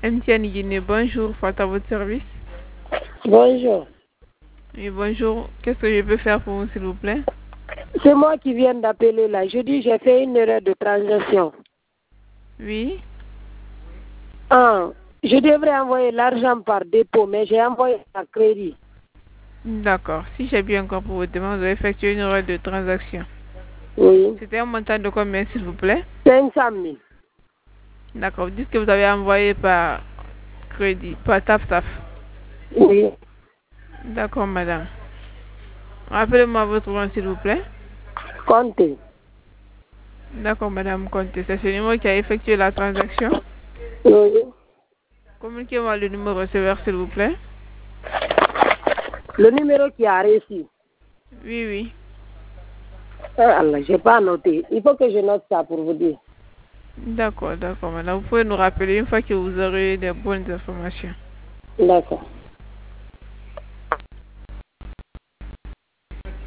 MTN Guinée, bonjour, Fata à votre service. Bonjour. Oui, bonjour. Qu'est-ce que je peux faire pour vous, s'il vous plaît? C'est moi qui viens d'appeler là. Je dis j'ai fait une erreur de transaction. Oui. Je devrais envoyer l'argent par dépôt, mais j'ai envoyé par crédit. D'accord. Si j'ai bien compris votre demande, vous avez effectué une erreur de transaction. Oui. C'était un montant de combien, s'il vous plaît? 500 000. D'accord. Vous dites que vous avez envoyé par crédit, par TAF. Oui. D'accord, madame. Rappelez-moi votre nom, s'il vous plaît. Comptez. D'accord, madame Conté. C'est ce numéro qui a effectué la transaction. Oui. Communiquez-moi le numéro receveur, s'il vous plaît. Le numéro qui a réussi. Oui, oui. Allah, je n'ai pas noté. Il faut que je note ça pour vous dire. D'accord, madame. Vous pouvez nous rappeler une fois que vous aurez des bonnes informations. D'accord.